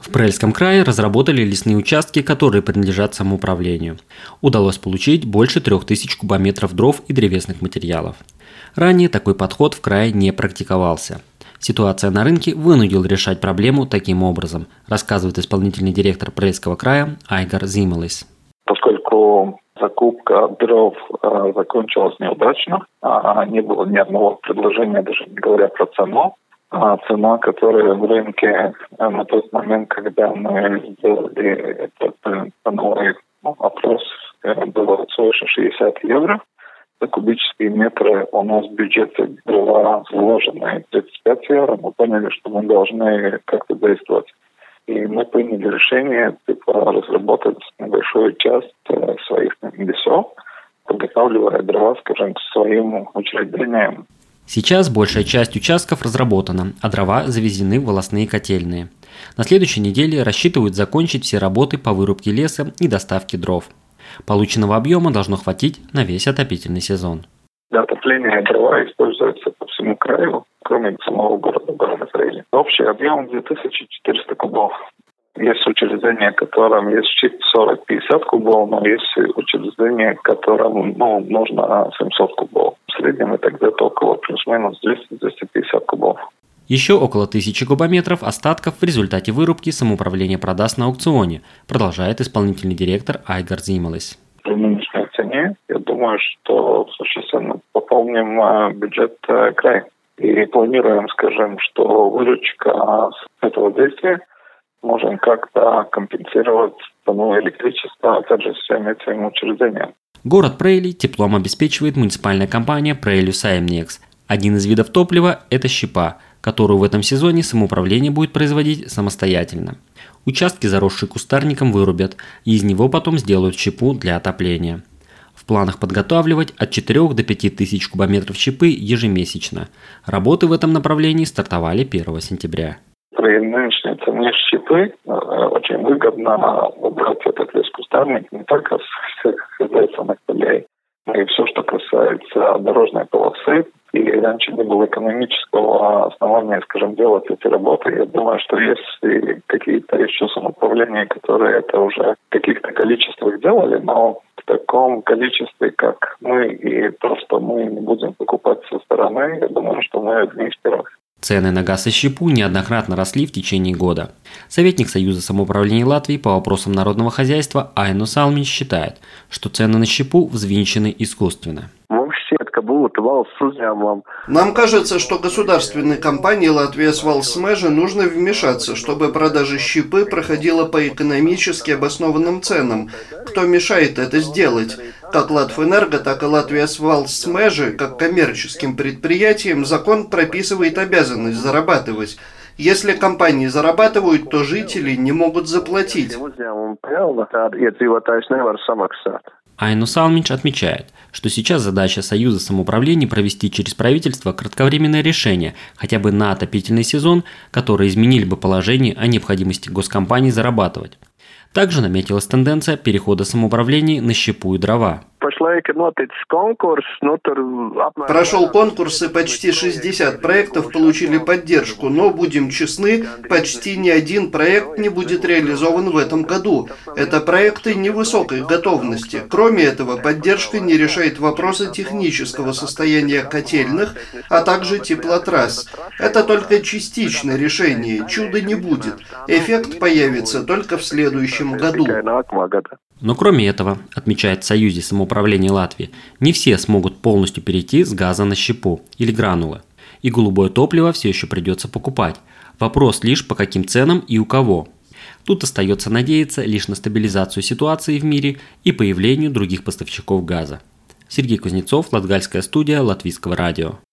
В Прельском крае разработали лесные участки, которые принадлежат самоуправлению. Удалось получить больше 3000 кубометров дров и древесных материалов. Ранее такой подход в крае не практиковался. Ситуация на рынке вынудила решать проблему таким образом, рассказывает исполнительный директор Прельского края Айгар Зимелис. Поскольку закупка дров закончилась неудачно, не было ни одного предложения, даже не говоря про цену. Цена, которая в рынке на тот момент, когда мы сделали этот ценовой опрос, было свыше 60 евро. За кубические метры у нас в бюджете было вложено 35 евро. Мы поняли, что мы должны как-то действовать. И мы приняли решение разработать небольшую часть своих лесов, подготавливая дрова, скажем, к своим учреждениям. Сейчас большая часть участков разработана, а дрова завезены в волосные котельные. На следующей неделе рассчитывают закончить все работы по вырубке леса и доставке дров. Полученного объема должно хватить на весь отопительный сезон. Для отопления дрова используются по всему краю, кроме самого города Прели. Общий объем 2400 кубов. Есть учреждения, которым есть 40-50 кубов, но есть учреждения, которым нужно 700 кубов. В среднем это где-то около плюс-минус 200-250 кубов. Еще около 1000 кубометров остатков в результате вырубки самоуправление продаст на аукционе, продолжает исполнительный директор Айгар Зимелис. При нынешней цене, я думаю, что существенно пополним бюджет края. И планируем, скажем, что выручка с этого действия можем как-то компенсировать цену электричества, опять же, всем этим учреждениям. Город Прейли теплом обеспечивает муниципальная компания Preilių Saimnieks. Один из видов топлива – это щепа, которую в этом сезоне самоуправление будет производить самостоятельно. Участки, заросшие кустарником, вырубят, и из него потом сделают щепу для отопления. В планах подготавливать от 4 до 5 тысяч кубометров щепы ежемесячно. Работы в этом направлении стартовали 1 сентября. При нынешней цене щепы очень выгодно убрать этот лес-кустарник не только с всех хозяйственных полей, но и все, что касается дорожной полосы. И раньше не было экономического основания, скажем, делать эти работы. Я думаю, что есть и какие-то еще самоуправления, которые это уже в каких-то количествах делали, но в таком количестве, как мы, и просто мы не будем покупать со стороны, я думаю, что мы одни из первых. Цены на газ и щепу неоднократно росли в течение года. Советник Союза самоуправления Латвии по вопросам народного хозяйства Ainu Salmiņš считает, что цены на щепу взвинчены искусственно. Нам кажется, что государственной компании «Латвия Valsts нужно вмешаться, чтобы продажа щепы проходила по экономически обоснованным ценам. Кто мешает это сделать? Как Латвэнерго, так и «Латвия Valsts как коммерческим предприятиям, закон прописывает обязанность зарабатывать. Если компании зарабатывают, то жители не могут заплатить. Ainu Salmiņš отмечает, что сейчас задача Союза самоуправления провести через правительство кратковременное решение хотя бы на отопительный сезон, которое изменили бы положение о необходимости госкомпаний зарабатывать. Также наметилась тенденция перехода самоуправления на щепу и дрова. Прошел конкурс, и почти 60 проектов получили поддержку, но, будем честны, почти ни один проект не будет реализован в этом году. Это проекты невысокой готовности. Кроме этого, поддержка не решает вопросы технического состояния котельных, а также теплотрасс. Это только частичное решение, чуда не будет. Эффект появится только в следующем году. Но кроме этого, отмечает в Союзе самоуправления Латвии, не все смогут полностью перейти с газа на щепу или гранулы. И голубое топливо все еще придется покупать. Вопрос лишь по каким ценам и у кого. Тут остается надеяться лишь на стабилизацию ситуации в мире и появлению других поставщиков газа. Сергей Кузнецов, Латгальская студия Латвийского радио.